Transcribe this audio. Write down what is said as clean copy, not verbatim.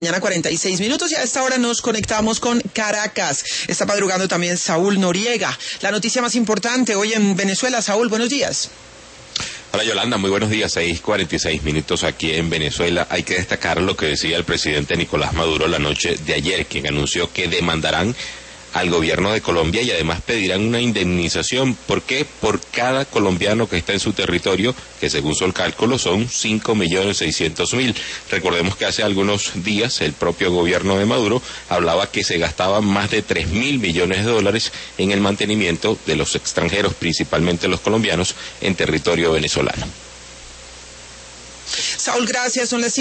Mañana 46 minutos y a esta hora nos conectamos con Caracas. Está madrugando también Saúl Noriega. La noticia más importante hoy en Venezuela. Saúl, buenos días. Hola Yolanda, muy buenos días. 6:46 minutos aquí en Venezuela. Hay que destacar lo que decía el presidente Nicolás Maduro la noche de ayer, quien anunció que demandarán al gobierno de Colombia y además pedirán una indemnización. ¿Por qué? Por cada colombiano que está en su territorio, que según su cálculo son 5.600.000. Recordemos que hace algunos días el propio gobierno de Maduro hablaba que se gastaban más de 3.000 millones de dólares en el mantenimiento de los extranjeros, principalmente los colombianos, en territorio venezolano. Saúl, gracias. Son las